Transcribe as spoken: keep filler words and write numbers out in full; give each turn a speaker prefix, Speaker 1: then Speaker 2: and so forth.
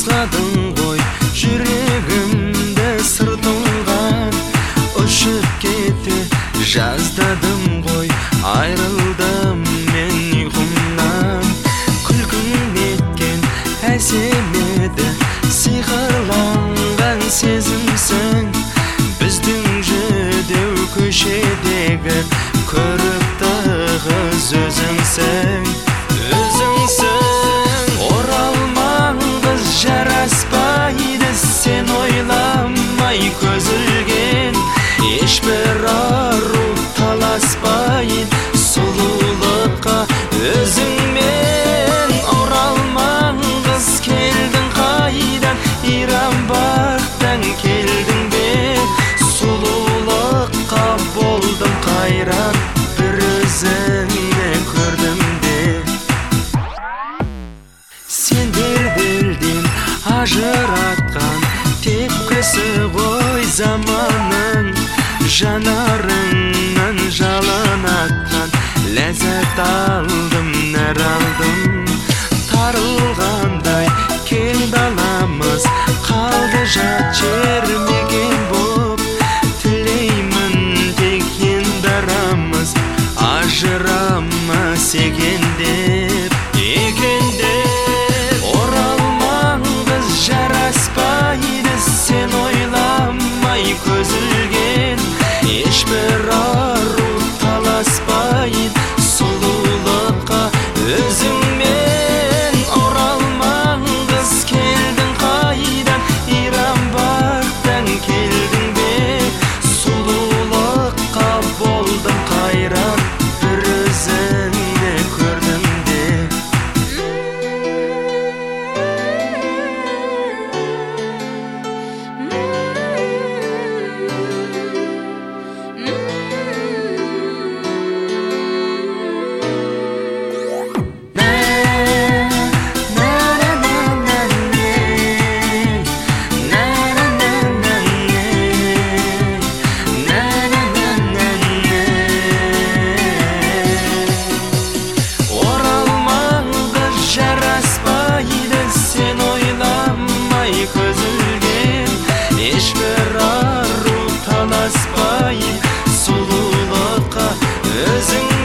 Speaker 1: қозғадың ғой жүрегімді сыр толған, ұшып кете жаздадым ғой, айрылдым мен ұйқымнан. Күлкің еткен әсем еді, сиқырланған сезімсің, біздің жүдеу көшедегі көрікті қыз өзіңсің. Өзіңсің оралман қыз, жараспайды сен ойламай көзілген, ешбір ару таласпайды сұлулыққа өзіңмен. Оралман қыз, келдің қайдан, Иран бақтан келдің бе, сұлулыққа болдым қайран, бір өзіңді көрдім де. Сендер белден ажыратқан тепкісі ғой заманның, жанарыңнан жалын атқан ләззат алдым, нәр алдым. Тарылғандай кең даламыз қалды жат жермеген боп, тілеймін тек енді арамыз ажырамас екен деп. Екен деп оралман қыз, жараспайды сен ойламай көзілген, ешбір ару таласпайды сұлулыққа өзіңмен. Оралман қыз, келдің қайдан, Иран бақтан келдің бе, сұлулыққа болдым қайран, бір өзіңді көрдім де. Оралман қыз, жараспайды сен ойламай көзілген, ешбір ару таласпайды сұлулыққа өзің.